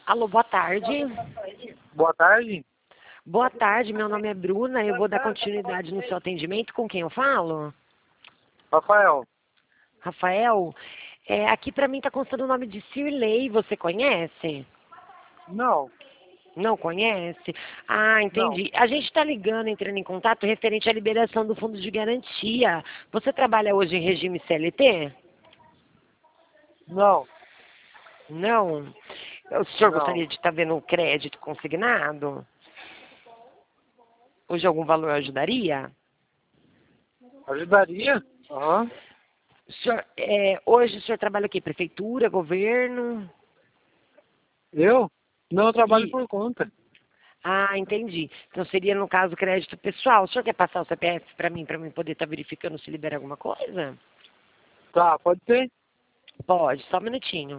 Alô, boa tarde. Boa tarde. Boa tarde, meu nome é Bruna. Eu vou dar continuidade no seu atendimento. Com quem eu falo? Rafael. Rafael? Aqui pra mim tá constando o nome de Cirlei. Você conhece? Não, Não conhece? Ah, não, entendi. A gente tá ligando, entrando em contato referente à liberação do fundo de garantia. Você trabalha hoje em regime CLT? não, Não. O senhor não. gostaria de estar vendo o crédito consignado? Hoje algum valor ajudaria? Ajudaria? Aham. Hoje o senhor trabalha o quê? Prefeitura, governo? Eu? Não, eu trabalho E, por conta. entendi. Então seria, no caso, crédito pessoal. O senhor quer passar o CPF para mim poder estar verificando se libera alguma coisa? Tá, pode ser? Pode, só um minutinho.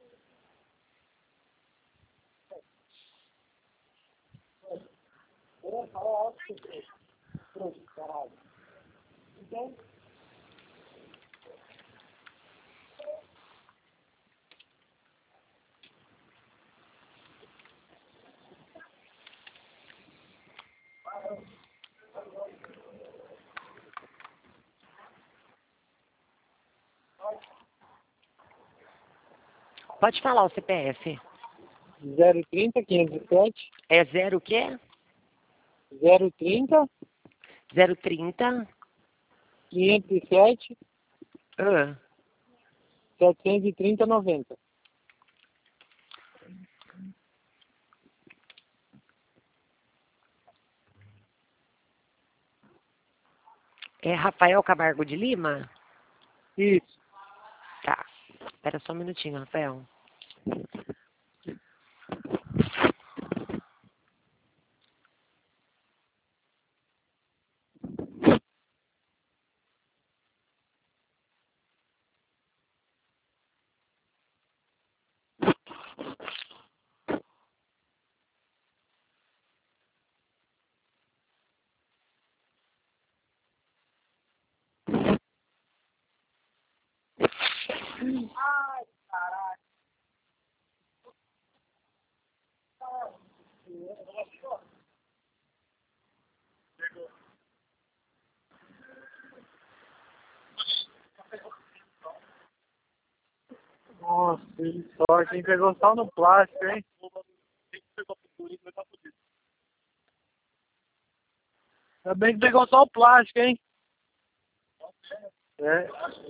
Pode falar o CPF. 030 507 É zero o quê? 030 030. 507 Ah, 730 90. é Rafael Camargo de Lima? Isso. Tá. Espera só um minutinho, Rafael. Nossa, que sorte, hein? Pegou só no plástico, hein? Ainda bem que pegou só o plástico, hein? É.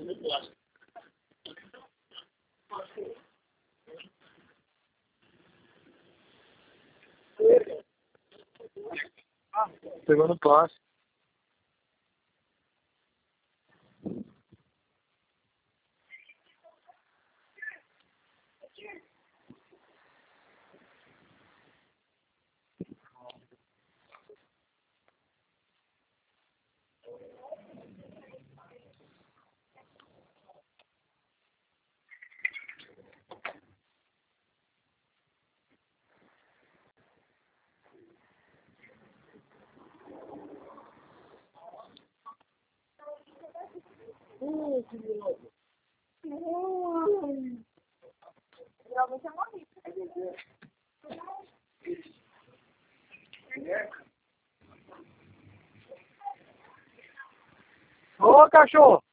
Pegou no plástico. Ô, cachorro!